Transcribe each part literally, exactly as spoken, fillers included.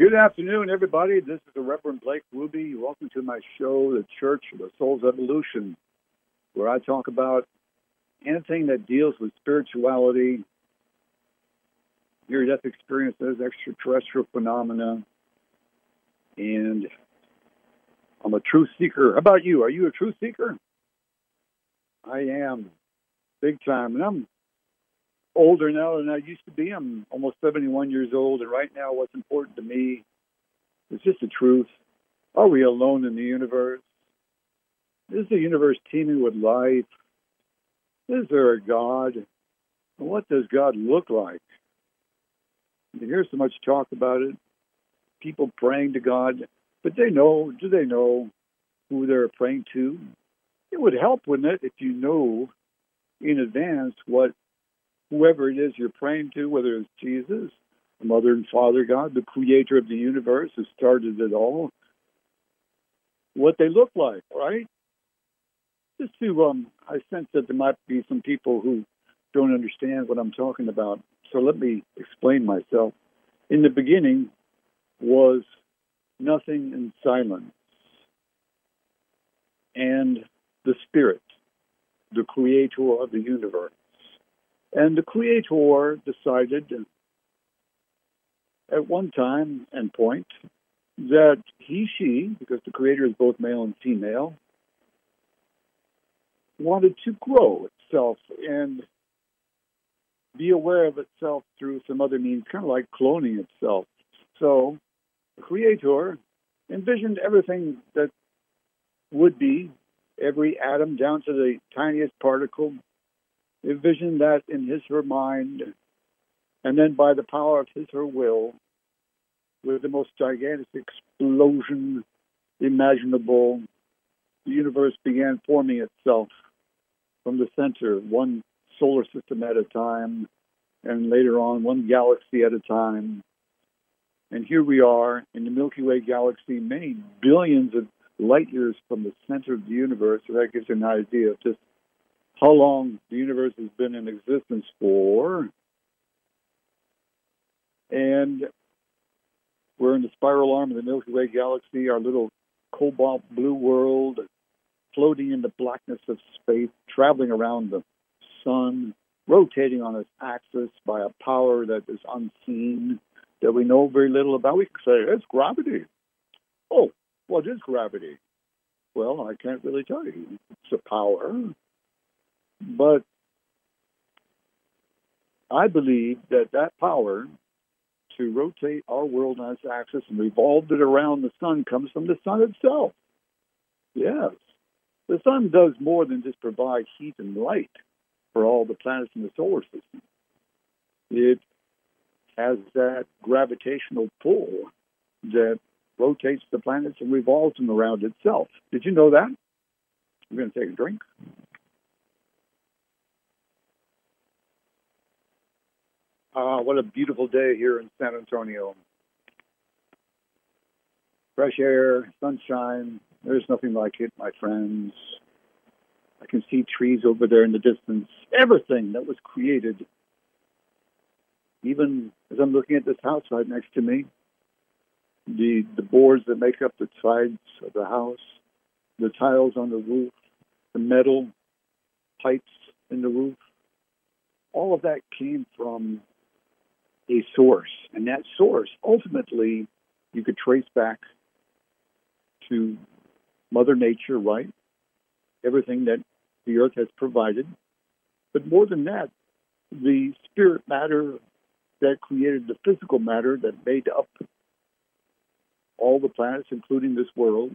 Good afternoon, everybody. This is the Reverend Blake Ruby. Welcome to my show, The Church of the Soul's Evolution, where I talk about anything that deals with spirituality, near-death experiences, extraterrestrial phenomena, and I'm a truth seeker. How about you? Are you a truth seeker? I am, big time. And I'm older now than I used to be. I'm almost seventy-one years old, and right now what's important to me is just the truth. Are we alone in the universe? Is the universe teeming with life? Is there a God? And what does God look like? You hear so much talk about it, people praying to God, but they know, do they know who they're praying to? It would help, wouldn't it, if you know in advance what whoever it is you're praying to, whether it's Jesus, the Mother and Father God, the creator of the universe who started it all, what they look like, right? Just to, um, I sense that there might be some people who don't understand what I'm talking about. So let me explain myself. In the beginning was nothing and silence. And the Spirit, the creator of the universe. And the Creator decided at one time and point that he, she, because the Creator is both male and female, wanted to grow itself and be aware of itself through some other means, kind of like cloning itself. So the Creator envisioned everything that would be, every atom down to the tiniest particle, envisioned that in his, her mind, and then by the power of his, her will, with the most gigantic explosion imaginable, the universe began forming itself from the center, one solar system at a time, and later on, one galaxy at a time. And here we are in the Milky Way galaxy, many billions of light years from the center of the universe. So that gives you an idea of just how long the universe has been in existence for. And we're in the spiral arm of the Milky Way galaxy, our little cobalt blue world, floating in the blackness of space, traveling around the sun, rotating on its axis by a power that is unseen, that we know very little about. We can say, it's gravity. Oh, what is gravity? Well, I can't really tell you. It's a power. But I believe that that power to rotate our world on its axis and revolve it around the sun comes from the sun itself. Yes. The sun does more than just provide heat and light for all the planets in the solar system. It has that gravitational pull that rotates the planets and revolves them around itself. Did you know that? I'm going to take a drink. Ah, what a beautiful day here in San Antonio. Fresh air, sunshine. There's nothing like it, my friends. I can see trees over there in the distance. Everything that was created. Even as I'm looking at this house right next to me, the, the boards that make up the sides of the house, the tiles on the roof, the metal pipes in the roof, all of that came from a source. And that source, ultimately, you could trace back to Mother Nature, right? Everything that the earth has provided. But more than that, the spirit matter that created the physical matter that made up all the planets, including this world,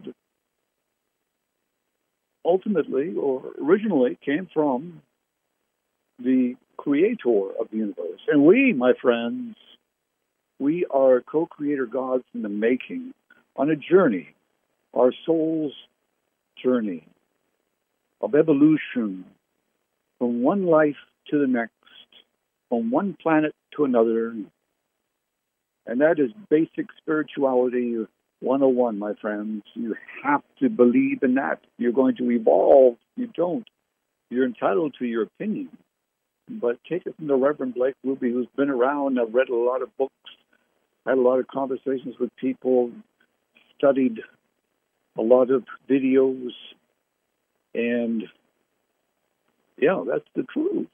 ultimately, or originally, came from the creator of the universe. And we, my friends, we are co-creator gods in the making, on a journey, our soul's journey of evolution from one life to the next, from one planet to another. And that is basic spirituality one oh one, my friends. You have to believe in that. You're going to evolve. You don't. You're entitled to your opinion. But take it from the Reverend Blake Ruby, who's been around. I've read a lot of books had a lot of conversations with people, studied a lot of videos, and yeah, that's the truth.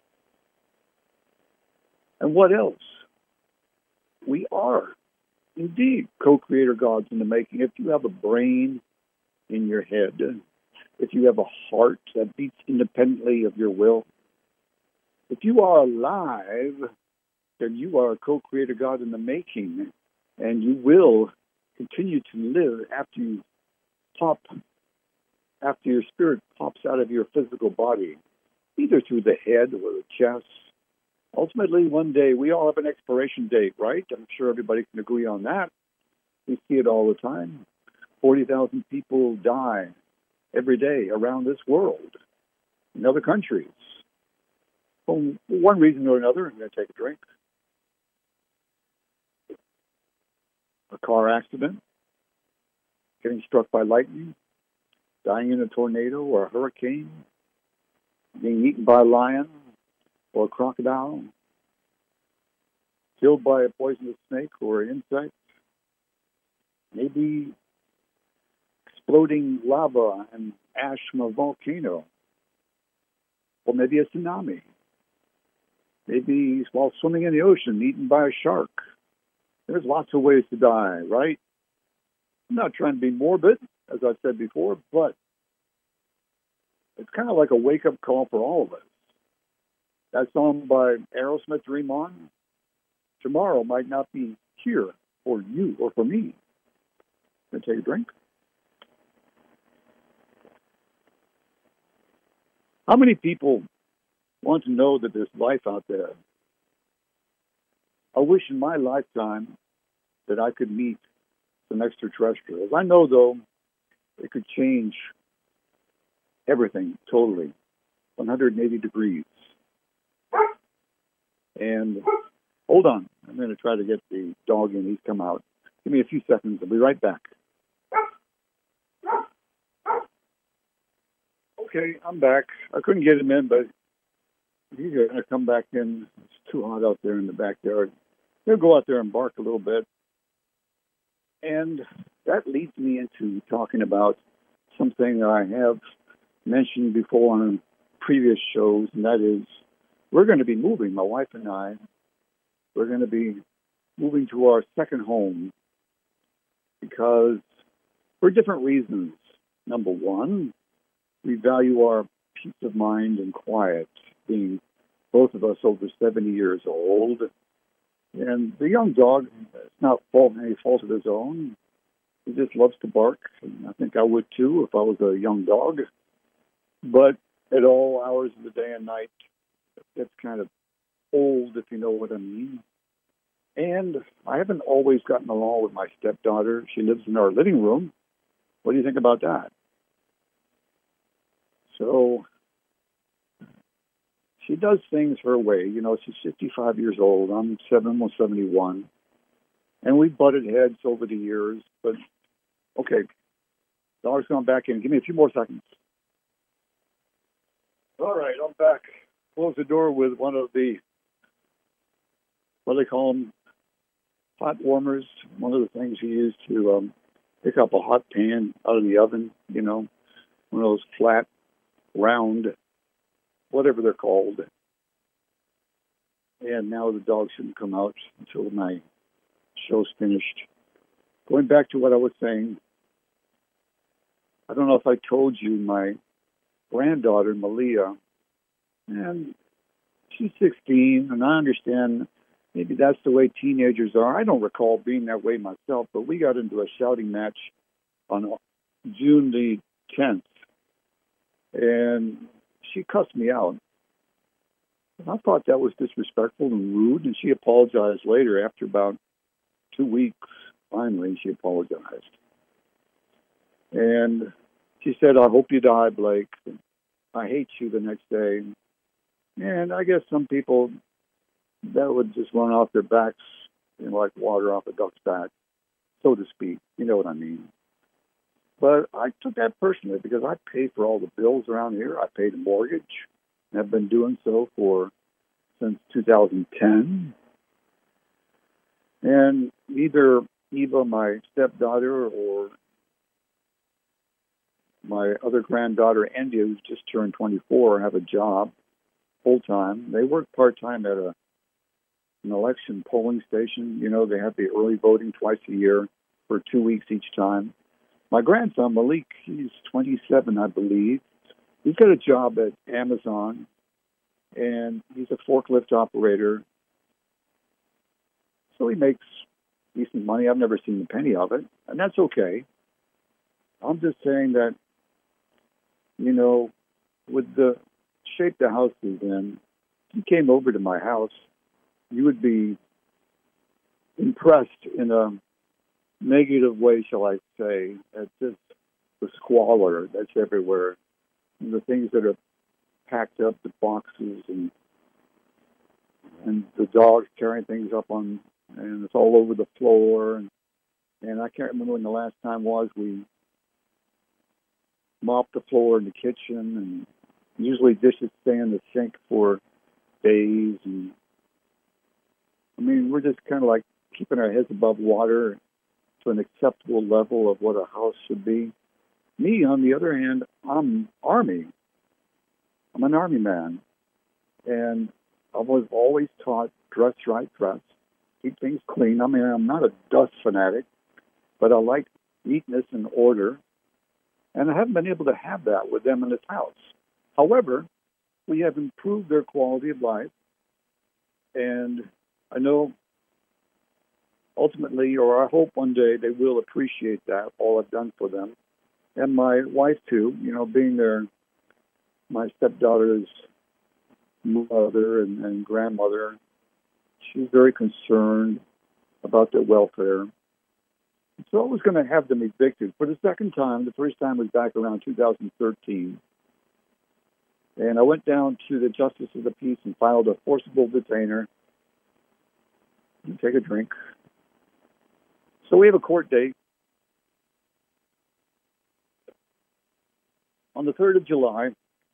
And what else? We are indeed co-creator gods in the making. If you have a brain in your head, if you have a heart that beats independently of your will, if you are alive, then you are a co-creator God in the making, and you will continue to live after you pop, after your spirit pops out of your physical body, either through the head or the chest. Ultimately, one day, we all have an expiration date, right? I'm sure everybody can agree on that. We see it all the time. forty thousand people die every day around this world, in other countries. For one reason or another, I'm going to take a drink. A car accident, getting struck by lightning, dying in a tornado or a hurricane, being eaten by a lion or a crocodile, killed by a poisonous snake or an insect, maybe exploding lava and ash from a volcano, or maybe a tsunami, maybe while swimming in the ocean, eaten by a shark. There's lots of ways to die, right? I'm not trying to be morbid, as I've said before, but it's kind of like a wake-up call for all of us. That song by Aerosmith, Dream On, tomorrow might not be here for you or for me. Gonna take a drink? How many people want to know that there's life out there? I wish in my lifetime that I could meet some extraterrestrials. I know, though, it could change everything totally, one hundred eighty degrees. And hold on, I'm going to try to get the dog in. He's come out. Give me a few seconds. I'll be right back. Okay, I'm back. I couldn't get him in, but he's going to come back in. It's too hot out there in the backyard. He'll go out there and bark a little bit. And that leads me into talking about something that I have mentioned before on previous shows, and that is we're going to be moving, my wife and I, we're going to be moving to our second home because for different reasons. Number one, we value our peace of mind and quiet, being both of us over seventy years old. And the young dog, it's not fault any fault of his own. He just loves to bark. And I think I would too if I was a young dog. But at all hours of the day and night, it's kind of old, if you know what I mean. And I haven't always gotten along with my stepdaughter. She lives in our living room. What do you think about that? So she does things her way. You know, she's fifty-five years old. I'm seven, almost seventy-one. And we butted heads over the years. But, okay, dog's gone back in. Give me a few more seconds. All right, I'm back. Close the door with one of the, what do they call them, hot warmers. One of the things you use to um, pick up a hot pan out of the oven, you know, one of those flat, round, whatever they're called. And now the dog shouldn't come out until my show's finished. Going back to what I was saying, I don't know if I told you, my granddaughter, Malia, and she's sixteen, and I understand maybe that's the way teenagers are. I don't recall being that way myself, but we got into a shouting match on June the tenth, and she cussed me out. And I thought that was disrespectful and rude, and she apologized later after about two weeks. Finally, she apologized. And she said, I hope you die, Blake. I hate you the next day. And I guess some people, that would just run off their backs, you know, like water off a duck's back, so to speak. You know what I mean? But I took that personally because I pay for all the bills around here. I pay the mortgage, and I've been doing so for since two thousand ten. And neither Eva, my stepdaughter, or my other granddaughter, India, who's just turned twenty-four, have a job full time. They work part time at a an election polling station. You know, they have the early voting twice a year for two weeks each time. My grandson, Malik, he's twenty-seven, I believe. He's got a job at Amazon, and he's a forklift operator. So he makes decent money. I've never seen a penny of it, and that's okay. I'm just saying that, you know, with the shape the house is in, if you came over to my house, you would be impressed in a negative way, shall I say, at just the squalor that's everywhere, and the things that are packed up, the boxes, and and the dogs carrying things up on, and it's all over the floor. And, and I can't remember when the last time was we mopped the floor in the kitchen, and usually dishes stay in the sink for days. And I mean, we're just kind of like keeping our heads above water to an acceptable level of what a house should be. Me, on the other hand, I'm Army. I'm an Army man. And I was always taught dress right, dress, keep things clean. I mean, I'm not a dust fanatic, but I like neatness and order. And I haven't been able to have that with them in this house. However, we have improved their quality of life. And I know ultimately, or I hope one day, they will appreciate that, all I've done for them. And my wife, too, you know, being their, my stepdaughter's mother and, and grandmother, she's very concerned about their welfare. So I was going to have them evicted for the second time. The first time was back around two thousand thirteen. And I went down to the Justice of the Peace and filed a forcible detainer. You take a drink. So we have a court date on the third of July.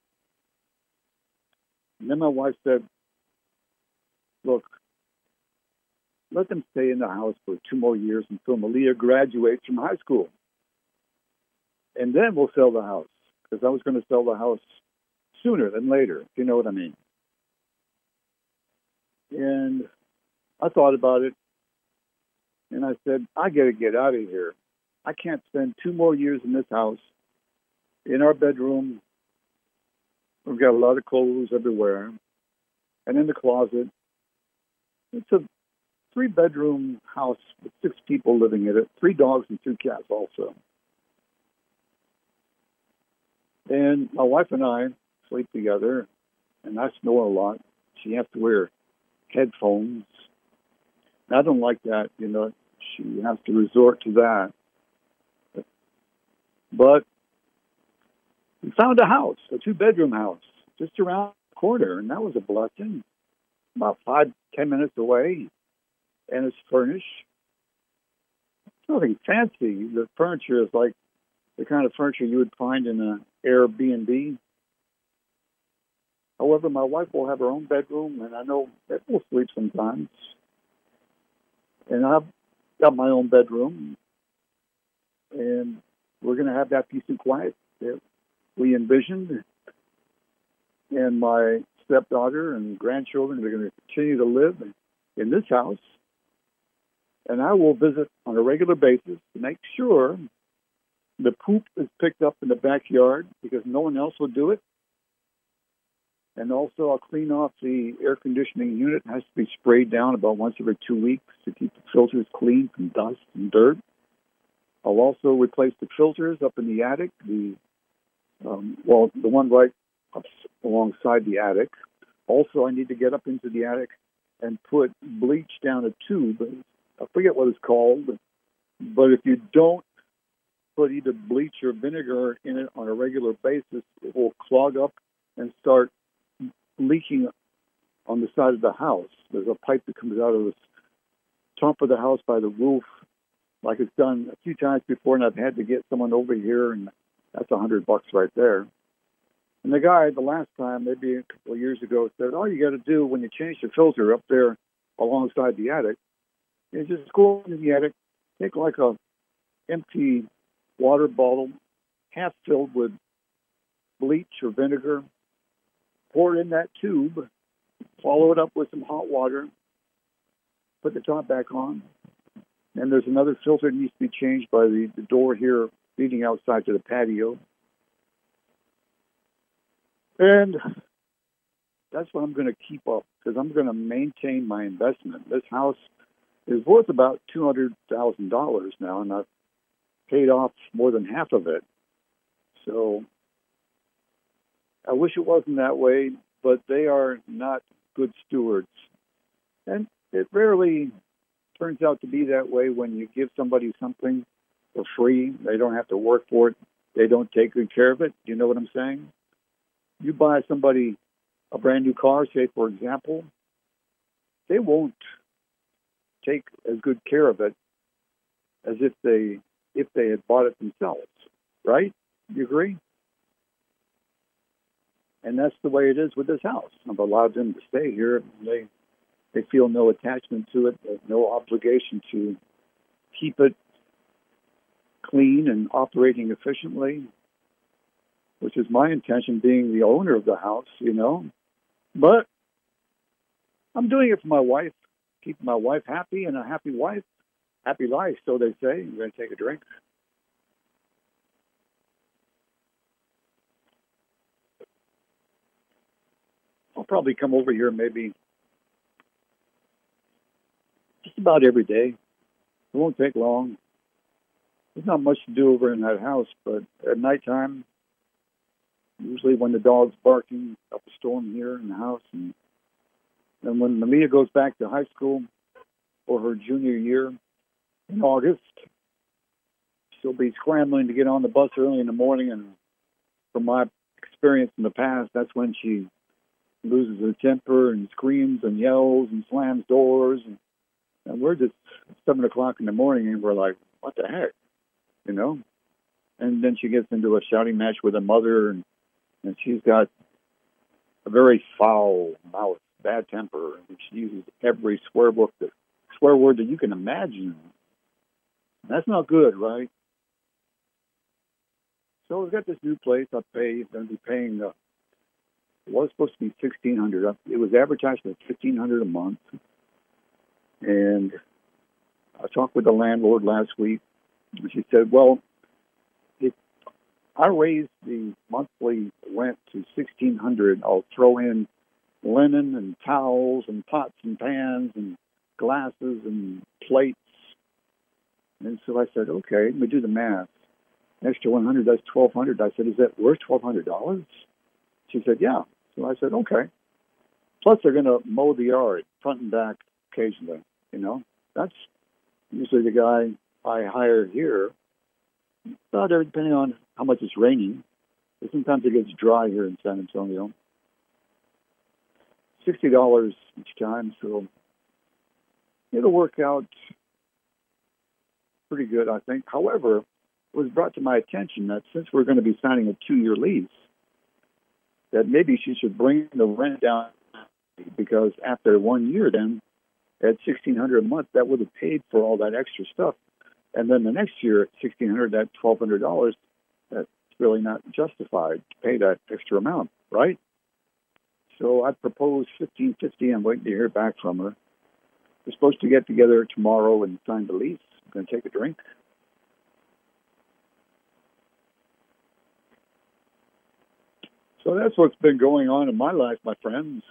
And then my wife said, look, let them stay in the house for two more years until Malia graduates from high school. And then we'll sell the house. Because I was going to sell the house sooner than later, if you know what I mean. And I thought about it. And I said, I got to get out of here. I can't spend two more years in this house. In our bedroom, we've got a lot of clothes everywhere. And in the closet, it's a three-bedroom house with six people living in it, three dogs and two cats also. And my wife and I sleep together, and I snore a lot. She has to wear headphones. And I don't like that, you know. She has to resort to that. But we found a house, a two-bedroom house, just around the corner, and that was a blessing. About five, ten minutes away, and it's furnished. It's nothing fancy. The furniture is like the kind of furniture you would find in an Airbnb. However, my wife will have her own bedroom, and I know that we'll sleep sometimes. And I've got my own bedroom, and we're going to have that peace and quiet that we envisioned. And my stepdaughter and grandchildren are going to continue to live in this house. And I will visit on a regular basis to make sure the poop is picked up in the backyard because no one else will do it. And also I'll clean off the air conditioning unit. It has to be sprayed down about once every two weeks to keep the filters clean from dust and dirt. I'll also replace the filters up in the attic, the um, well, the one right up alongside the attic. Also, I need to get up into the attic and put bleach down a tube. I forget what it's called, but if you don't put either bleach or vinegar in it on a regular basis, it will clog up and start leaking on the side of the house. There's a pipe that comes out of the top of the house by the roof, like it's done a few times before, and I've had to get someone over here, and that's a hundred bucks right there. And the guy, the last time, maybe a couple of years ago, said, all you got to do when you change the filter up there alongside the attic You just go into the attic, take like a empty water bottle, half filled with bleach or vinegar, pour it in that tube, follow it up with some hot water, put the top back on, and there's another filter that needs to be changed by the, the door here leading outside to the patio. And that's what I'm going to keep up because I'm going to maintain my investment. This house is worth about two hundred thousand dollars now, and I've paid off more than half of it. So I wish it wasn't that way, but they are not good stewards. And it rarely turns out to be that way when you give somebody something for free. They don't have to work for it. They don't take good care of it. Do you know what I'm saying? You buy somebody a brand new car, say, for example, they won't take as good care of it as if they if they had bought it themselves, right? You agree? And that's the way it is with this house. I've allowed them to stay here. They they feel no attachment to it, no obligation to keep it clean and operating efficiently, which is my intention, being the owner of the house, you know. But I'm doing it for my wife, keeping my wife happy, and a happy wife, happy life, so they say. I'm going to take a drink. I'll probably come over here maybe just about every day. It won't take long. There's not much to do over in that house, but at nighttime, usually when the dog's barking up a storm here in the house, and then when Malia goes back to high school for her junior year in August, she'll be scrambling to get on the bus early in the morning, and from my experience in the past, that's when she loses her temper and screams and yells and slams doors, and, and we're just seven o'clock in the morning, and we're like, what the heck, you know? And then she gets into a shouting match with her mother, and And she's got a very foul mouth, bad temper. And she uses every swear book that, swear word that you can imagine. That's not good, right? So we've got this new place. I pay. Going to be paying. Uh, it was supposed to be sixteen hundred. It was advertised at fifteen hundred a month. And I talked with the landlord last week, and she said, "Well, I raised the monthly rent to sixteen hundred. I'll throw in linen and towels and pots and pans and glasses and plates." And so I said, "Okay, let me do the math. An extra one hundred, that's twelve hundred." I said, "Is that worth twelve hundred dollars?" She said, "Yeah." So I said, "Okay." Plus, they're going to mow the yard front and back occasionally. You know, that's usually the guy I hire here. Well, depending on how much it's raining. Sometimes it gets dry here in San Antonio. sixty dollars each time, so it'll work out pretty good, I think. However, it was brought to my attention that since we're going to be signing a two-year lease, that maybe she should bring the rent down, because after one year then, at sixteen hundred dollars a month, that would have paid for all that extra stuff. And then the next year at sixteen hundred dollars, that twelve hundred dollars, that's really not justified to pay that extra amount, right? So I proposed fifteen fifty. I'm waiting to hear back from her. We're supposed to get together tomorrow and sign the lease. I'm going to take a drink. So that's what's been going on in my life, my friends.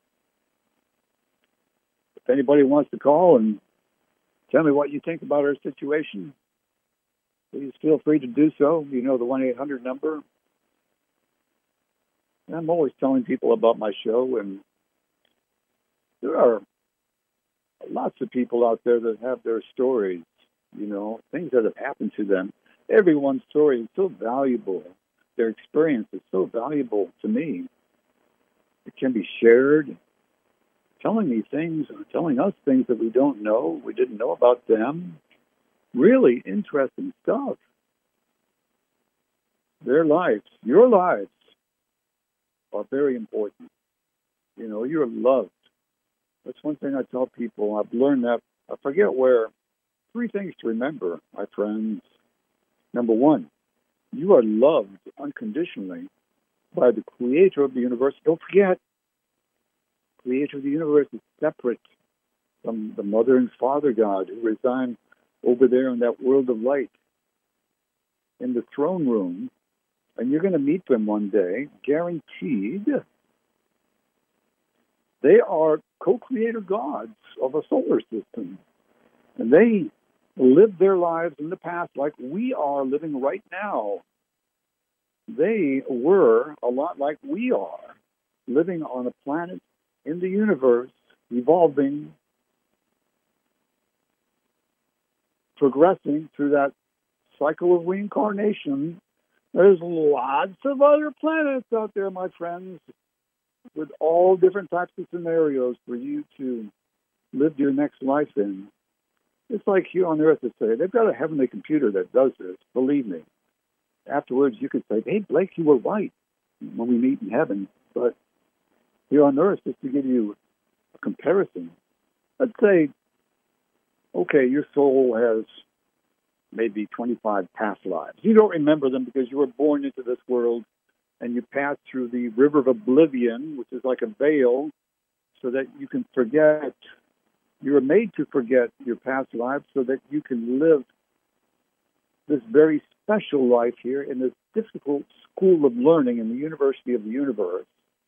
If anybody wants to call and tell me what you think about our situation, please feel free to do so. You know the one eight hundred number. I'm always telling people about my show, and there are lots of people out there that have their stories, you know, things that have happened to them. Everyone's story is so valuable. Their experience is so valuable to me. It can be shared. Telling me things, or telling us things that we don't know, we didn't know about them. Really interesting stuff. Their lives, your lives, are very important. You know, you're loved. That's one thing I tell people. I've learned that I forget where. Three things to remember, my friends. Number one, you are loved unconditionally by the creator of the universe. Don't forget, the creator of the universe is separate from the mother and father God who reside over there in that world of light in the throne room. And you're going to meet them one day, guaranteed. They are co-creator gods of a solar system. And they lived their lives in the past like we are living right now. They were a lot like we are, living on a planet in the universe, evolving, progressing through that cycle of reincarnation. There's lots of other planets out there, my friends, with all different types of scenarios for you to live your next life in. It's like here on Earth to say, they've got a heavenly computer that does this, believe me. Afterwards, you could say, hey, Blake, you were right when we meet in heaven. But here on Earth, just to give you a comparison, let's say, okay, your soul has maybe twenty-five past lives. You don't remember them because you were born into this world and you passed through the river of oblivion, which is like a veil, so that you can forget. You were made to forget your past lives so that you can live this very special life here in this difficult school of learning in the University of the Universe.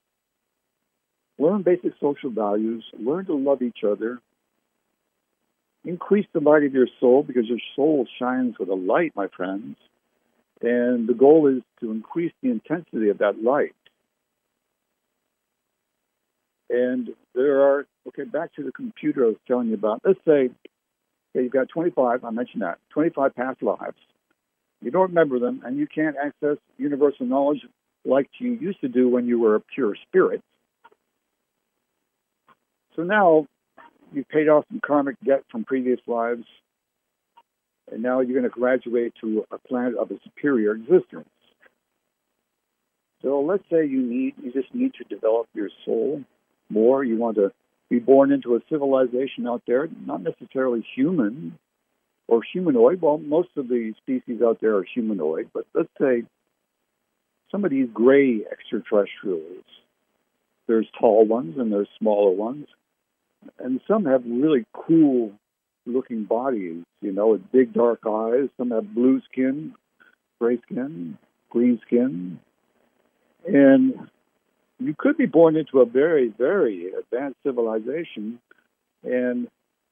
Learn basic social values, learn to love each other, increase the light of your soul because your soul shines with a light, my friends. And the goal is to increase the intensity of that light. And there are, okay, back to the computer I was telling you about. Let's say, okay, you've got twenty-five, I mentioned that, twenty-five past lives. You don't remember them, and you can't access universal knowledge like you used to do when you were a pure spirit. So now you've paid off some karmic debt from previous lives, and now you're going to graduate to a planet of a superior existence. So let's say you need, you just need to develop your soul more. You want to be born into a civilization out there, not necessarily human or humanoid. Well, most of the species out there are humanoid, but let's say some of these gray extraterrestrials. There's tall ones and there's smaller ones. And some have really cool looking bodies, you know, with big dark eyes. Some have blue skin, gray skin, green skin. And you could be born into a very, very advanced civilization and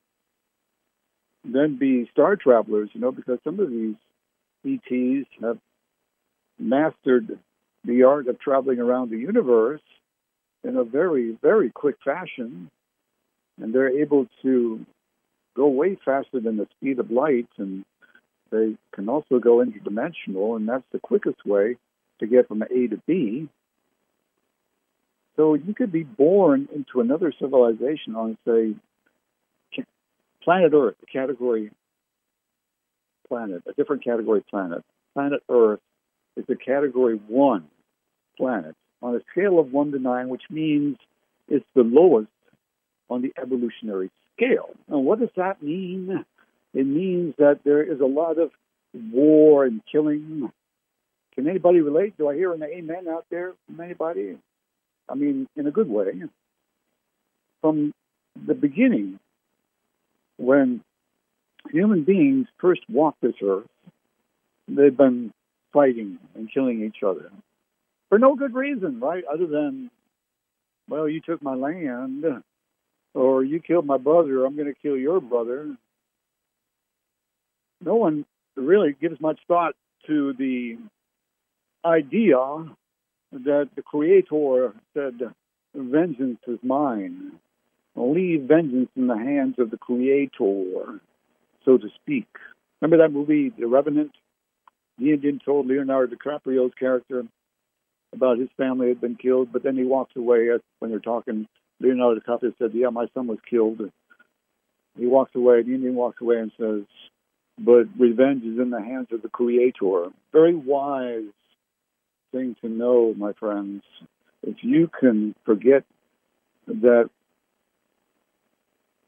then be star travelers, you know, because some of these E Ts have mastered the art of traveling around the universe in a very, very quick fashion. And they're able to go way faster than the speed of light, and they can also go interdimensional, and that's the quickest way to get from A to B. So you could be born into another civilization on, say, planet Earth, a category planet, a different category planet. Planet Earth is a category one planet on a scale of one to nine, which means it's the lowest on the evolutionary scale. Now, what does that mean? It means that there is a lot of war and killing. Can anybody relate? Do I hear an amen out there from anybody? I mean, in a good way. From the beginning, when human beings first walked this earth, they've been fighting and killing each other for no good reason, right? Other than, well, you took my land, or you killed my brother, I'm going to kill your brother. No one really gives much thought to the idea that the Creator said, vengeance is mine. Leave vengeance in the hands of the Creator, so to speak. Remember that movie, The Revenant? The Indian told Leonardo DiCaprio's character about his family had been killed, but then he walks away when they're talking. Leonardo DiCaprio said, yeah, my son was killed. He walks away, the Indian walks away and says, but revenge is in the hands of the Creator. Very wise thing to know, my friends. If you can forget that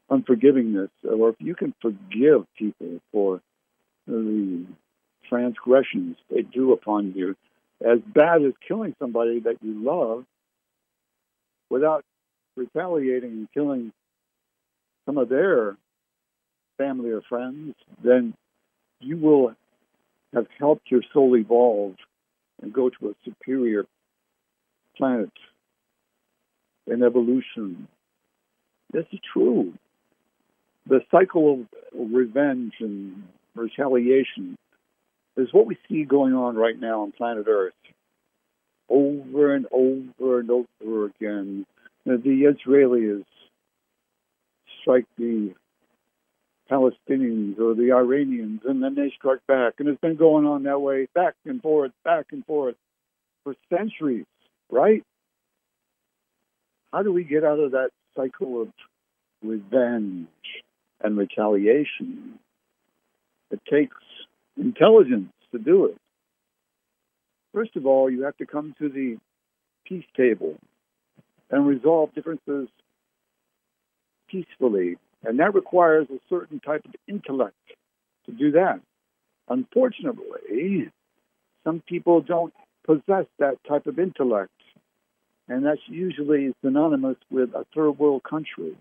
unforgivingness, or if you can forgive people for the transgressions they do upon you, as bad as killing somebody that you love without retaliating and killing some of their family or friends, then you will have helped your soul evolve and go to a superior planet in evolution. This is true. The cycle of revenge and retaliation is what we see going on right now on planet Earth. Over and over and over again, the Israelis strike the Palestinians or the Iranians, and then they strike back. And it's been going on that way, back and forth, back and forth, for centuries, right? How do we get out of that cycle of revenge and retaliation? It takes intelligence to do it. First of all, you have to come to the peace table and resolve differences peacefully. And that requires a certain type of intellect to do that. Unfortunately, some people don't possess that type of intellect. And that's usually synonymous with a third world country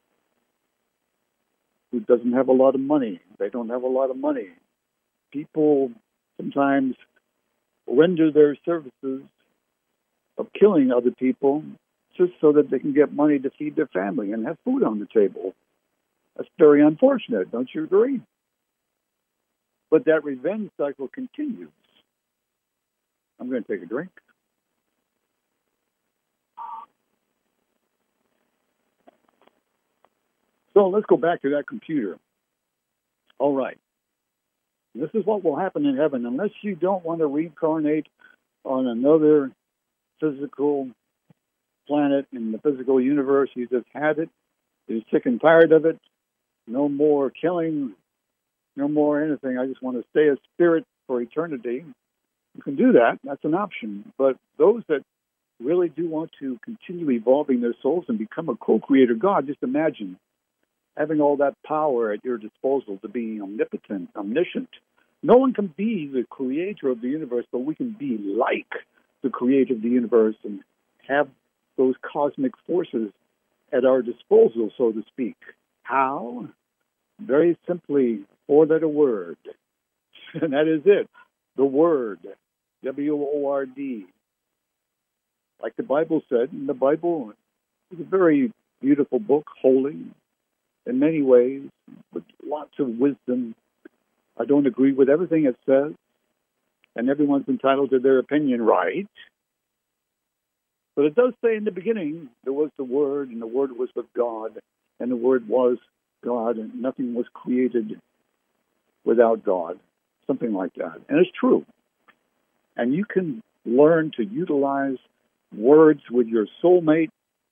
who doesn't have a lot of money. They don't have a lot of money. People sometimes render their services of killing other people just so that they can get money to feed their family and have food on the table. That's very unfortunate, don't you agree? But that revenge cycle continues. I'm going to take a drink. So let's go back to that computer. All right. This is what will happen in heaven. Unless you don't want to reincarnate on another physical planet in the physical universe, you just had it. You're sick and tired of it. No more killing. No more anything. I just want to stay a spirit for eternity. You can do that. That's an option. But those that really do want to continue evolving their souls and become a co-creator God, just imagine having all that power at your disposal to be omnipotent, omniscient. No one can be the creator of the universe, but we can be like the creator of the universe and have those cosmic forces at our disposal, so to speak. How? Very simply, four-letter word. And that is it. The Word. W O R D. Like the Bible said, and the Bible is a very beautiful book, holy in many ways, with lots of wisdom. I don't agree with everything it says, and everyone's entitled to their opinion, right? But it does say in the beginning, there was the Word, and the Word was with God, and the Word was God, and nothing was created without God, something like that. And it's true. And you can learn to utilize words with your soulmate.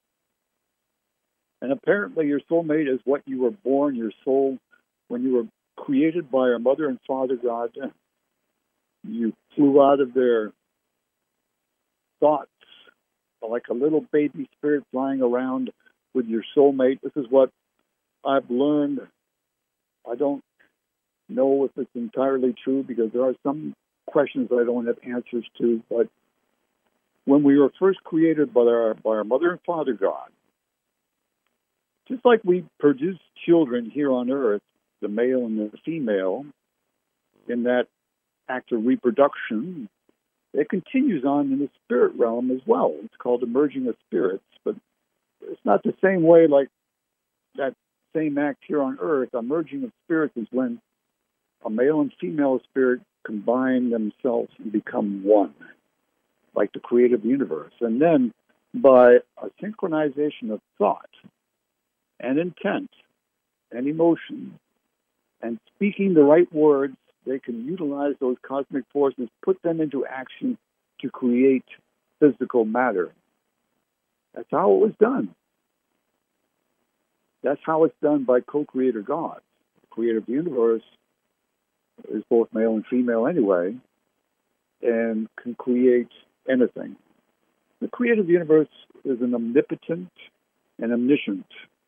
And apparently your soulmate is what you were born, your soul, when you were created by our mother and father God. You flew out of their thoughts like a little baby spirit flying around with your soulmate. This is what I've learned. I don't know if it's entirely true because there are some questions I don't have answers to, but when we were first created by our, by our mother and father God, just like we produce children here on earth, the male and the female, in that act of reproduction, it continues on in the spirit realm as well. It's called emerging of spirits, but it's not the same way like that same act here on earth. Emerging of spirits is when a male and female spirit combine themselves and become one, like the creative universe. And then by a synchronization of thought and intent and emotion and speaking the right words, they can utilize those cosmic forces, put them into action to create physical matter. That's how it was done. That's how it's done by co-creator God. The creator of the universe is both male and female anyway, and can create anything. The creator of the universe is an omnipotent and omniscient.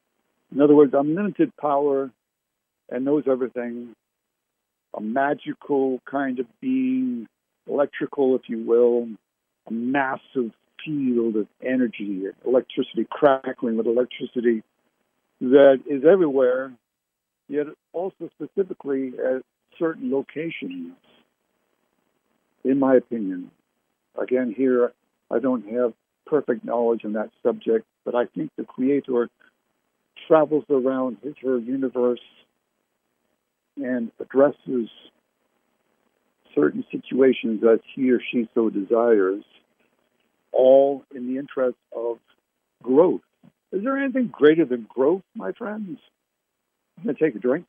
In other words, unlimited power and knows everything, a magical kind of being, electrical, if you will, a massive field of energy, electricity, crackling with electricity that is everywhere, yet also specifically at certain locations, in my opinion. Again, here, I don't have perfect knowledge on that subject, but I think the Creator travels around his her universe and addresses certain situations as he or she so desires, all in the interest of growth. Is there anything greater than growth, my friends? I'm going to take a drink.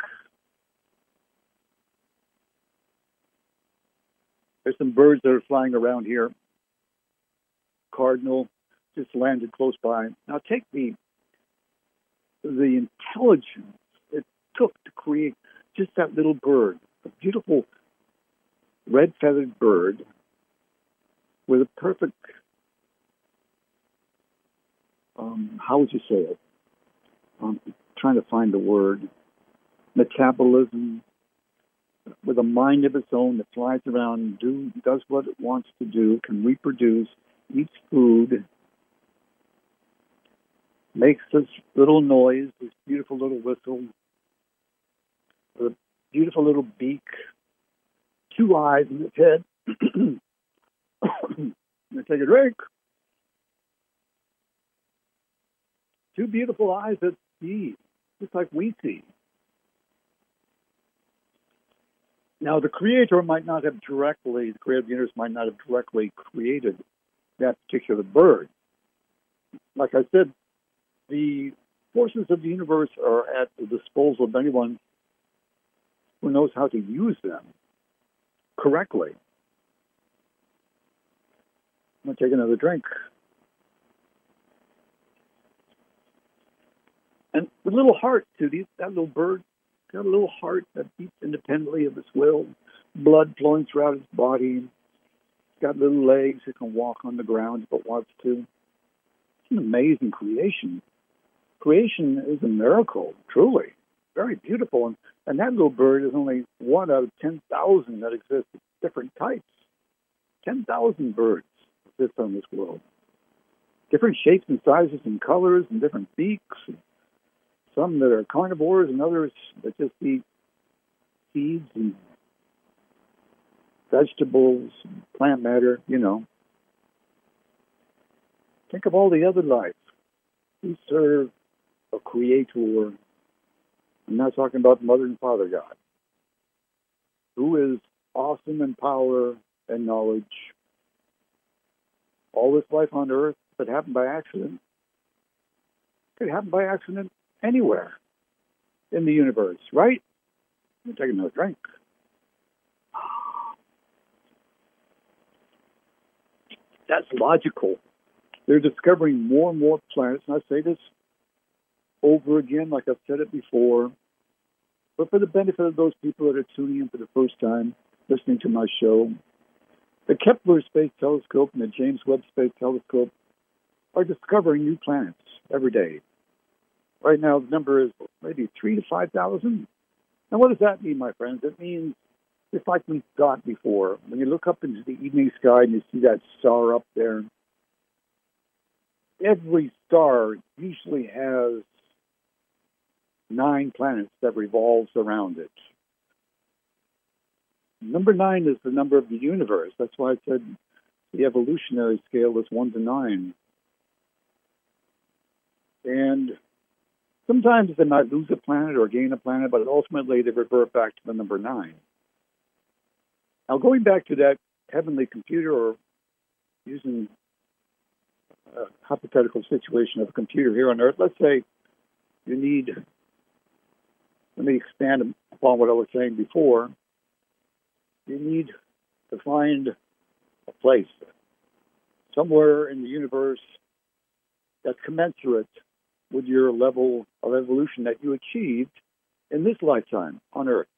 There's some birds that are flying around here. Cardinal just landed close by. Now take the the intelligence it took to create just that little bird, a beautiful red-feathered bird with a perfect, um, how would you say it? I'm trying to find the word. Metabolism, with a mind of its own that flies around, do does what it wants to do, can reproduce, eats food, makes this little noise, this beautiful little whistle, with a beautiful little beak, two eyes in its head. I'm going to take a drink. Two beautiful eyes that see, just like we see. Now, the Creator might not have directly, the Creator of the universe might not have directly created that particular bird. Like I said, the forces of the universe are at the disposal of anyone who knows how to use them correctly. I'm going to take another drink. And the little heart, too, these, that little bird, got a little heart that beats independently of its will, blood flowing throughout its body. It's got little legs. It can walk on the ground if it wants to. It's an amazing creation. Creation is a miracle, truly. Very beautiful. And, and that little bird is only one out of ten thousand that exist of different types. ten thousand birds exist on this world. Different shapes and sizes and colors and different beaks. And some that are carnivores and others that just eat seeds and vegetables, plant matter, you know. Think of all the other life. We serve a Creator. I'm not talking about Mother and Father God, who is awesome in power and knowledge. All this life on earth could happen by accident. Could happen by accident anywhere in the universe, right? I'm take another drink. That's logical. They're discovering more and more planets, and I say this over again, like I've said it before, but for the benefit of those people that are tuning in for the first time, listening to my show, the Kepler Space Telescope and the James Webb Space Telescope are discovering new planets every day. Right now, the number is maybe three to five thousand. Now, what does that mean, my friends? It means, just like we thought before, when you look up into the evening sky and you see that star up there, every star usually has nine planets that revolves around it. Number nine is the number of the universe. That's why I said the evolutionary scale is one to nine. And sometimes they might lose a planet or gain a planet, but ultimately they revert back to the number nine. Now, going back to that heavenly computer, or using a hypothetical situation of a computer here on Earth, let's say you need, let me expand upon what I was saying before, you need to find a place somewhere in the universe that's commensurate with your level of evolution that you achieved in this lifetime on Earth.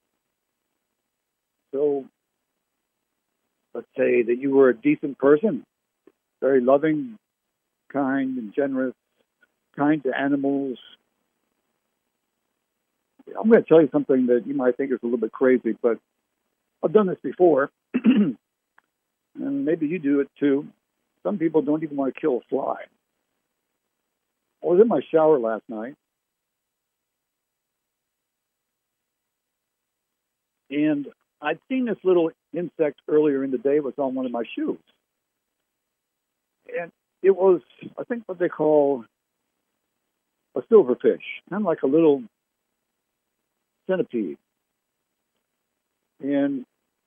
So, let's say that you were a decent person, very loving, kind, and generous, kind to animals, I'm going to tell you something that you might think is a little bit crazy, but I've done this before, and maybe you do it too. Some people don't even want to kill a fly. I was in my shower last night, and I'd seen this little insect earlier in the day. It was on one of my shoes. And it was, I think, what they call a silverfish, kind of like a little centipede. And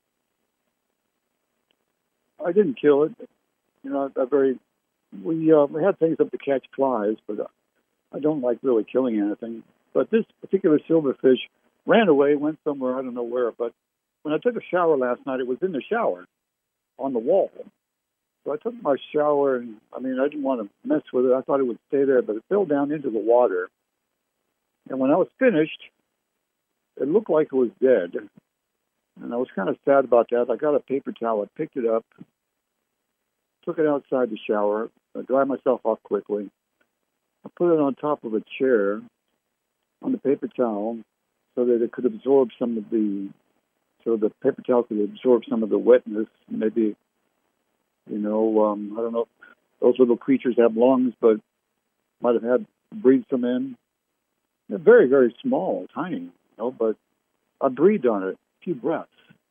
I didn't kill it. You know, I very we uh, we had things up to catch flies, but uh, I don't like really killing anything. But this particular silverfish ran away, went somewhere, I don't know where. But when I took a shower last night, it was in the shower on the wall. So I took my shower, and I mean, I didn't want to mess with it. I thought it would stay there, but it fell down into the water. And when I was finished, it looked like it was dead. And I was kind of sad about that. I got a paper towel, I picked it up, took it outside the shower, I dried myself off quickly. I put it on top of a chair on the paper towel so that it could absorb some of the, so the paper towel could absorb some of the wetness. Maybe, you know, um, I don't know if those little creatures have lungs, but might have had breathed some in. They're very, very small, tiny, you know, but I breathed on it, a few breaths.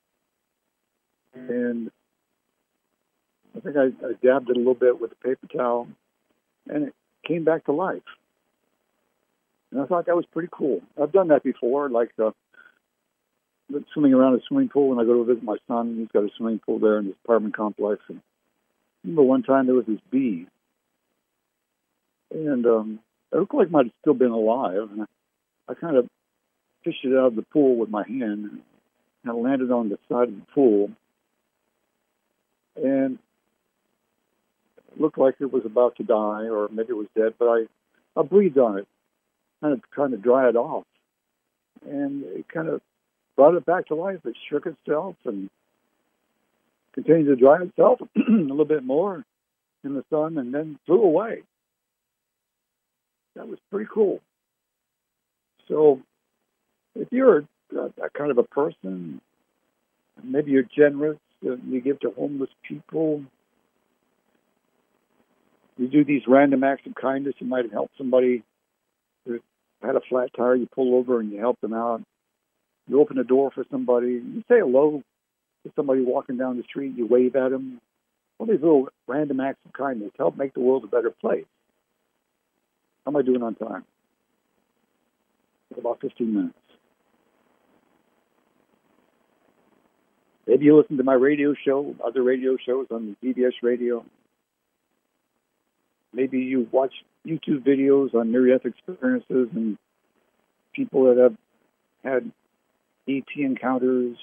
And I think I, I dabbed it a little bit with the paper towel, and it came back to life. And I thought that was pretty cool. I've done that before, like uh, swimming around a swimming pool when I go to visit my son. He's got a swimming pool there in his apartment complex. And I remember one time there was this bee, and um, it looked like it might have still been alive. And I, I kind of fished it out of the pool with my hand, and I landed on the side of the pool. And it looked like it was about to die, or maybe it was dead, but I, I breathed on it, kind of trying to dry it off. And it kind of brought it back to life. It shook itself and continued to dry itself a little bit more in the sun, and then flew away. That was pretty cool. So if you're that kind of a person, maybe you're generous, you give to homeless people, you do these random acts of kindness. You might have helped somebody who had a flat tire, you pull over and you help them out. You open a door for somebody, you say hello to somebody walking down the street, you wave at them. All these little random acts of kindness help make the world a better place. How am I doing on time? About fifteen minutes. Maybe you listen to my radio show, other radio shows on the C B S radio. Maybe you watch YouTube videos on near-death experiences and people that have had E T encounters.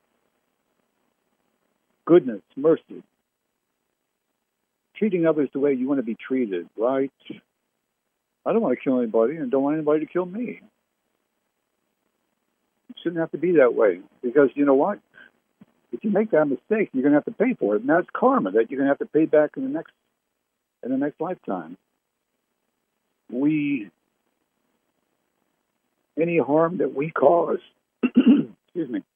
Goodness, mercy. Treating others the way you want to be treated, right? I don't want to kill anybody and don't want anybody to kill me. It shouldn't have to be that way, because you know what? If you make that mistake, you're going to have to pay for it, and that's karma that you're going to have to pay back in the next in the next lifetime. We, any harm that we cause, excuse me,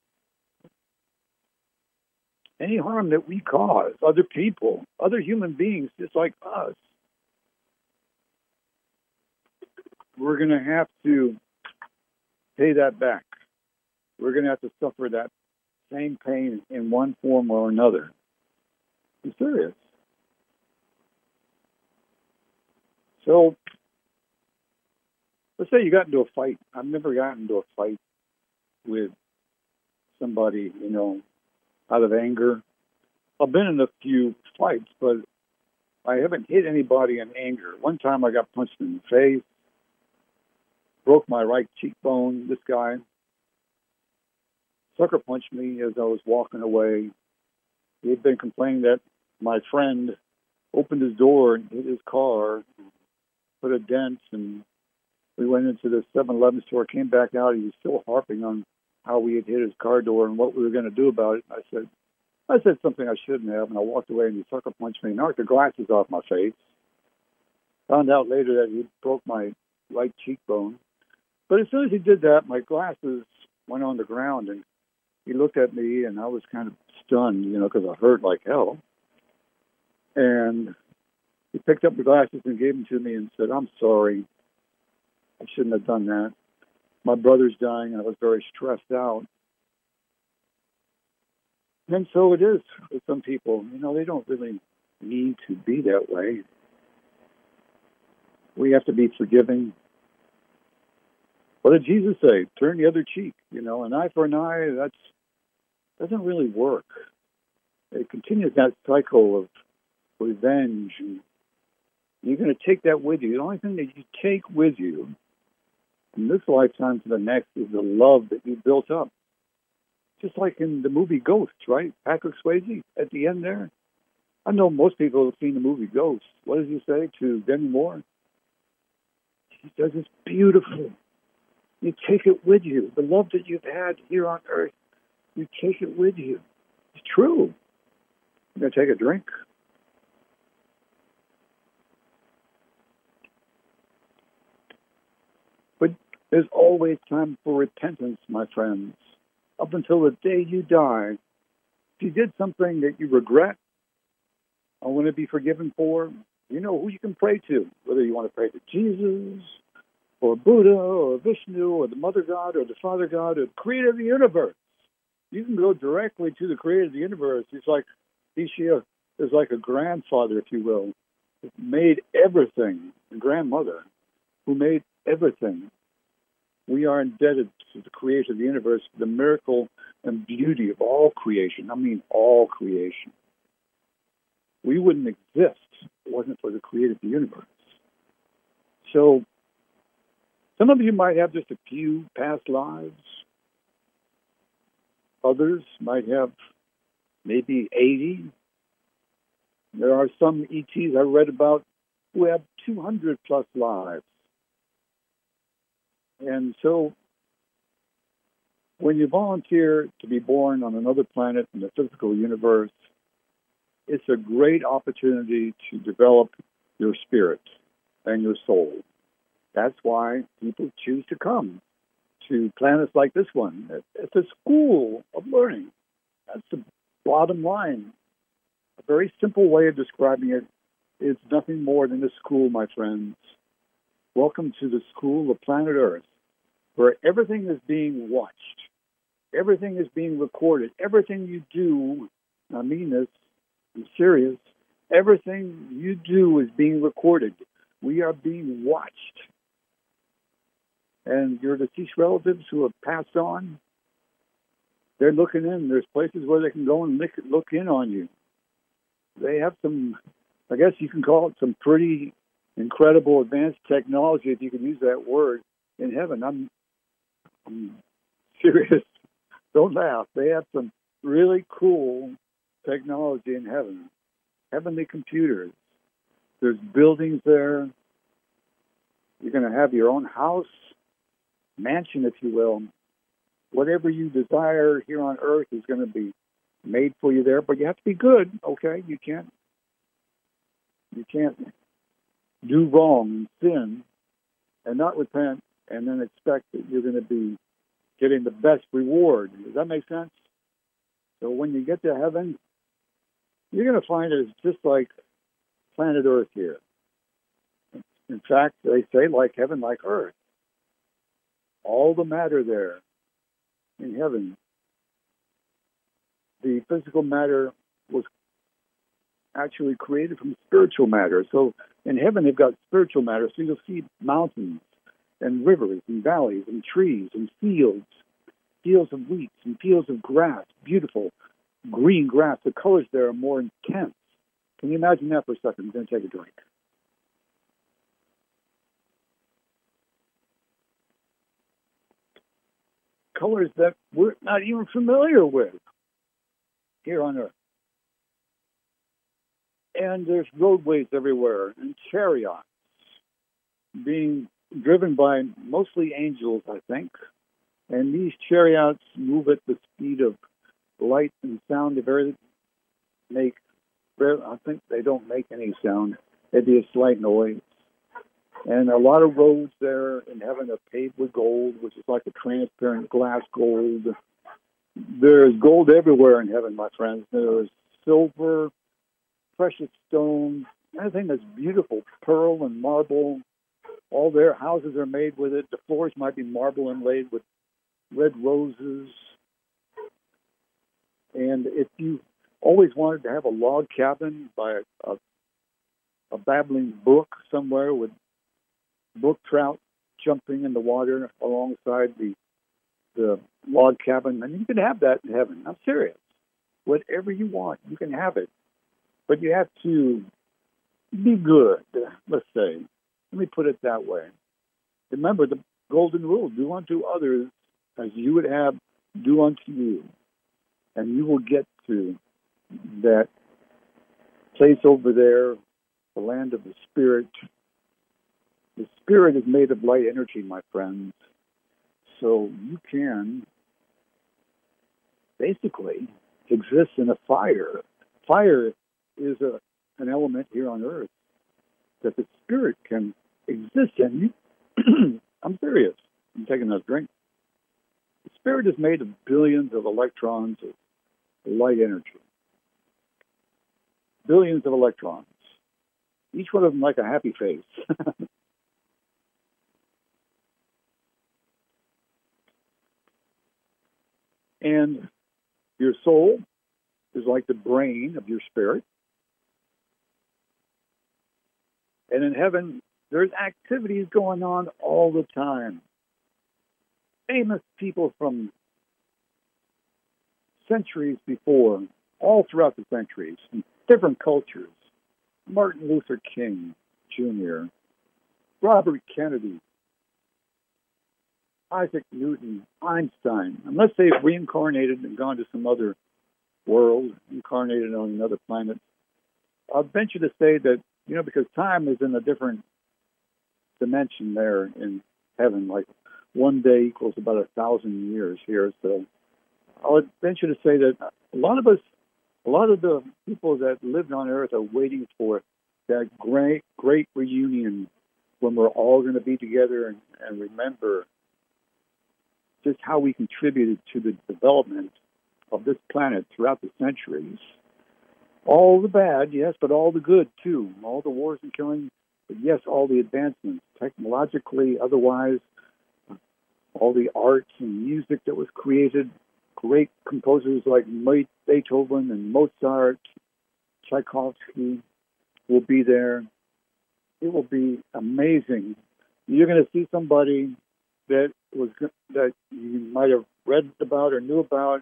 any harm that we cause other people, other human beings just like us, we're going to have to pay that back. We're going to have to suffer that same pain in one form or another. I'm serious. So, let's say you got into a fight. I've never gotten into a fight with somebody, you know, out of anger. I've been in a few fights, but I haven't hit anybody in anger. One time I got punched in the face, broke my right cheekbone. This guy sucker punched me as I was walking away. He had been complaining that my friend opened his door and hit his car, put a dent, and we went into the seven eleven store, came back out. He was still harping on how we had hit his car door and what we were going to do about it. I said, I said something I shouldn't have, and I walked away, and he sucker punched me, knocked the glasses off my face. Found out later that he broke my right cheekbone. But as soon as he did that, my glasses went on the ground, and he looked at me, and I was kind of stunned, you know, because I hurt like hell. And he picked up the glasses and gave them to me and said, "I'm sorry. I shouldn't have done that. My brother's dying, and I was very stressed out." And so it is with some people. You know, they don't really need to be that way. We have to be forgiving. What did Jesus say? Turn the other cheek. You know, an eye for an eye, that doesn't really work. It continues that cycle of revenge. And you're going to take that with you. The only thing that you take with you from this lifetime to the next is the love that you built up. Just like in the movie Ghost, right? Patrick Swayze at the end there. I know most people have seen the movie Ghost. What does he say to Demi Moore? He says, "It's beautiful. You take it with you. The love that you've had here on earth, you take it with you." It's true. I'm going to take a drink. But there's always time for repentance, my friends. Up until the day you die, if you did something that you regret or want to be forgiven for, you know who you can pray to, whether you want to pray to Jesus or Buddha or Vishnu or the Mother God or the Father God or the Creator of the universe. You can go directly to the Creator of the universe. He's like, he, she is like a grandfather, if you will, who made everything, a grandmother who made everything. We are indebted to the Creator of the universe for the miracle and beauty of all creation. I mean, all creation. We wouldn't exist if it wasn't for the Creator of the universe. So, some of you might have just a few past lives. Others might have maybe eighty. There are some E Ts I read about who have two hundred plus lives. And so, when you volunteer to be born on another planet in the physical universe, it's a great opportunity to develop your spirit and your soul. That's why people choose to come to planets like this one. It's a school of learning. That's the bottom line. A very simple way of describing it is nothing more than a school, my friends. Welcome to the school of planet Earth, where everything is being watched. Everything is being recorded. Everything you do, I mean this, I'm serious, everything you do is being recorded. We are being watched. And your deceased relatives who have passed on, they're looking in. There's places where they can go and look, look in on you. They have some, I guess you can call it some pretty incredible advanced technology, if you can use that word, in heaven. I'm, I'm serious. Don't laugh. They have some really cool technology in heaven. Heavenly computers. There's buildings there. You're going to have your own house, mansion, if you will. Whatever you desire here on earth is going to be made for you there, but you have to be good, okay? You can't, you can't do wrong and sin and not repent and then expect that you're going to be getting the best reward. Does that make sense? So when you get to heaven, you're going to find it's just like planet Earth here. In fact, they say like heaven, like earth. All the matter there in heaven, the physical matter was actually created from spiritual matter. So in heaven, they've got spiritual matter. So you'll see mountains and rivers and valleys and trees and fields, fields of wheat and fields of grass, beautiful green grass. The colors there are more intense. Can you imagine that for a second? I'm going to take a drink. Colors that we're not even familiar with here on Earth. And there's roadways everywhere and chariots being driven by mostly angels, I think. And these chariots move at the speed of light and sound. They very make, I think they don't make any sound. It'd be a slight noise. And a lot of roads there in heaven are paved with gold, which is like a transparent glass gold. There's gold everywhere in heaven, my friends. There's silver, precious stones, anything that's beautiful, pearl and marble. All their houses are made with it. The floors might be marble inlaid with red roses. And if you always wanted to have a log cabin by a, a, a babbling brook somewhere with brook trout jumping in the water alongside the the log cabin, and you can have that in heaven. I'm serious. Whatever you want, you can have it. But you have to be good, let's say. Let me put it that way. Remember the golden rule, do unto others as you would have do unto you. And you will get to that place over there, the land of the Spirit. The Spirit is made of light energy, my friends. So you can basically exist in a fire. Fire is a, an element here on earth that the Spirit can exist in. I'm serious. I'm taking a drink. The Spirit is made of billions of electrons of light energy. Billions of electrons. Each one of them like a happy face. And your soul is like the brain of your spirit. And in heaven, there's activities going on all the time. Famous people from centuries before, all throughout the centuries, in different cultures. Martin Luther King Junior, Robert Kennedy, Isaac Newton, Einstein, unless they've reincarnated and gone to some other world, incarnated on another planet. I'll venture to say that, you know, because time is in a different dimension there in heaven, like one day equals about a thousand years here. So I would venture to say that a lot of us, a lot of the people that lived on Earth are waiting for that great, great reunion when we're all going to be together and, and remember just how we contributed to the development of this planet throughout the centuries. All the bad, yes, but all the good, too. All the wars and killing, but yes, all the advancements, technologically, otherwise, all the arts and music that was created, great composers like Beethoven and Mozart, Tchaikovsky will be there. It will be amazing. You're going to see somebody that was that you might have read about or knew about,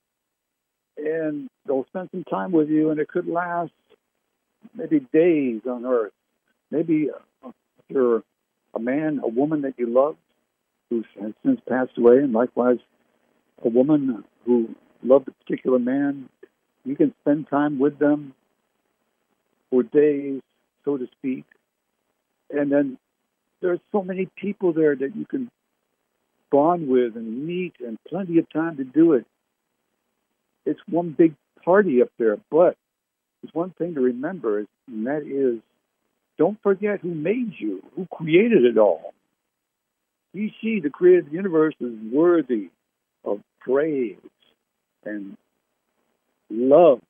and they'll spend some time with you, and it could last maybe days on Earth. Maybe uh, if you're a man, a woman that you loved, who has since passed away, and likewise a woman who loved a particular man, you can spend time with them for days, so to speak. And then there's so many people there that you can bond with and meet, and plenty of time to do it. It's one big party up there, but there's one thing to remember, and that is, don't forget who made you, who created it all. He, she, the creator of the universe, is worthy of praise and love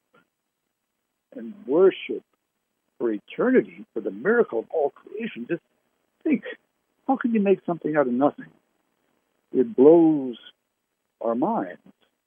and worship for eternity, for the miracle of all creation. Just think, how can you make something out of nothing? It blows our minds,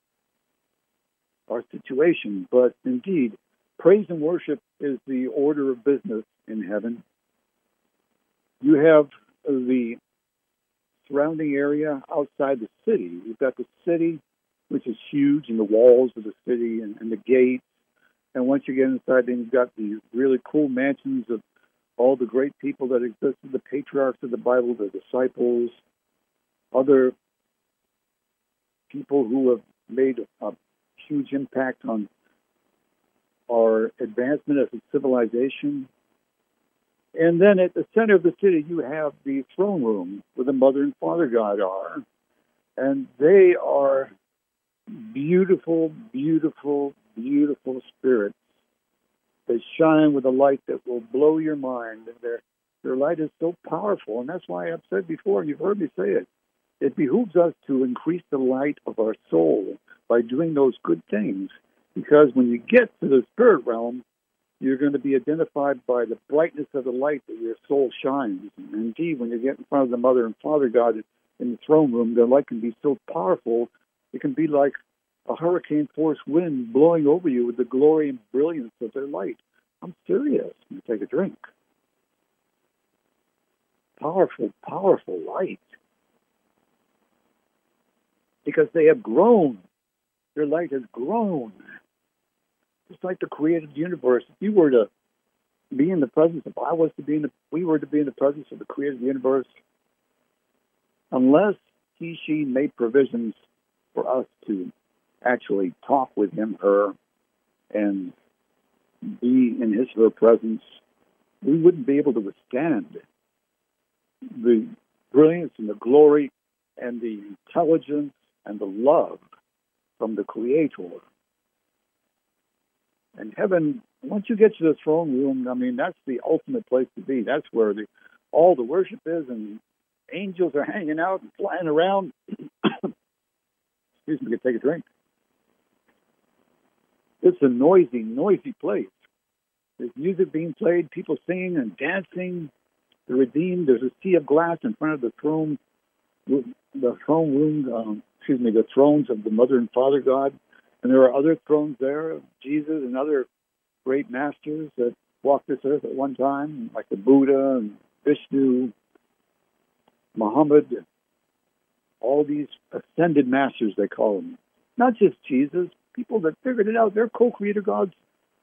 our situation. But indeed, praise and worship is the order of business in heaven. You have the surrounding area outside the city. You've got the city, which is huge, and the walls of the city and, and the gates. And once you get inside, then you've got the really cool mansions of all the great people that existed, the patriarchs of the Bible, the disciples, other people who have made a, a huge impact on our advancement as a civilization. And then at the center of the city, you have the throne room where the Mother and Father God are. And they are beautiful, beautiful, beautiful spirits. They shine with a light that will blow your mind. And they're Their light is so powerful, and that's why I've said before, and you've heard me say it, it behooves us to increase the light of our soul by doing those good things, because when you get to the spirit realm, you're going to be identified by the brightness of the light that your soul shines. And indeed, when you get in front of the Mother and Father God in the throne room, their light can be so powerful, it can be like a hurricane-force wind blowing over you with the glory and brilliance of their light. I'm serious. You take a drink. Powerful, powerful light. Because they have grown. Their light has grown. Just like the created universe. If you were to be in the presence, if I was to be in the, we were to be in the presence of the created universe, unless he, she made provisions for us to actually talk with him, her, and be in his, her presence, we wouldn't be able to withstand the brilliance and the glory and the intelligence and the love from the Creator. And heaven, once you get to the throne room, I mean, that's the ultimate place to be. That's where the, all the worship is, and angels are hanging out and flying around. Excuse me, I can take a drink. It's a noisy, noisy place. There's music being played, people singing and dancing. The redeemed, there's a sea of glass in front of the throne, the throne room, um, excuse me, the thrones of the Mother and Father God. And there are other thrones there of Jesus and other great masters that walked this earth at one time, like the Buddha and Vishnu, Muhammad, all these ascended masters, they call them. Not just Jesus, people that figured it out. They're co-creator gods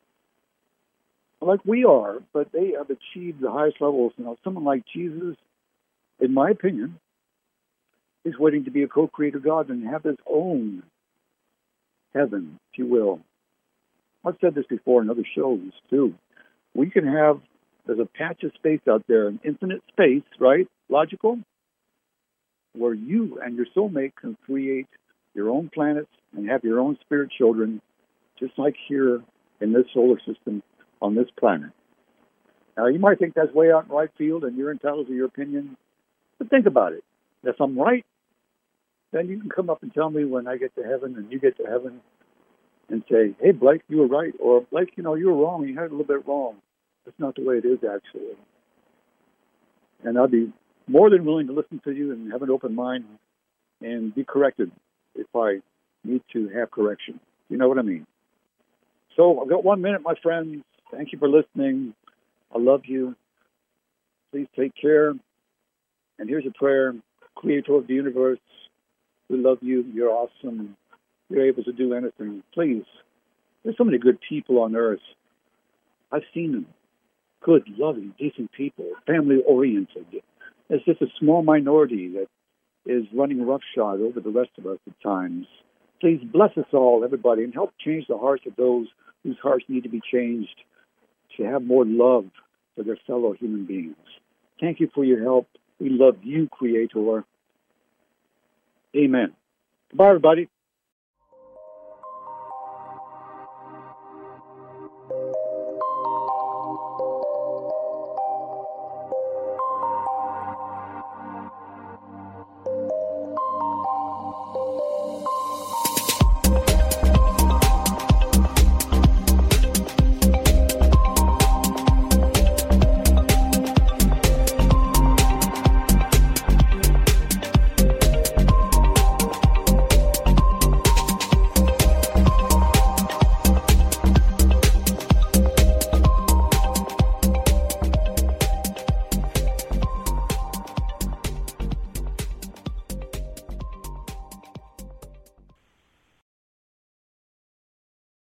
like we are, but they have achieved the highest levels. You know, someone like Jesus, in my opinion, is waiting to be a co-creator God and have his own heaven, if you will. I've said this before in other shows, too. We can have, there's a patch of space out there, an infinite space, right? Logical? Where you and your soulmate can create your own planets and have your own spirit children, just like here in this solar system on this planet. Now, you might think that's way out in right field and you're entitled to your opinion, but think about it. If I'm right, then you can come up and tell me when I get to heaven and you get to heaven and say, hey, Blake, you were right. Or, Blake, you know, you were wrong. You had it a little bit wrong. That's not the way it is, actually. And I'll be more than willing to listen to you and have an open mind and be corrected if I need to have correction. You know what I mean? So I've got one minute, my friends. Thank you for listening. I love you. Please take care. And here's a prayer. Creator of the universe, we love you. You're awesome. You're able to do anything. Please, there's so many good people on earth. I've seen them. Good, loving, decent people, family-oriented. It's just a small minority that is running roughshod over the rest of us at times. Please bless us all, everybody, and help change the hearts of those whose hearts need to be changed to have more love for their fellow human beings. Thank you for your help. We love you, Creator. Amen. Goodbye, everybody.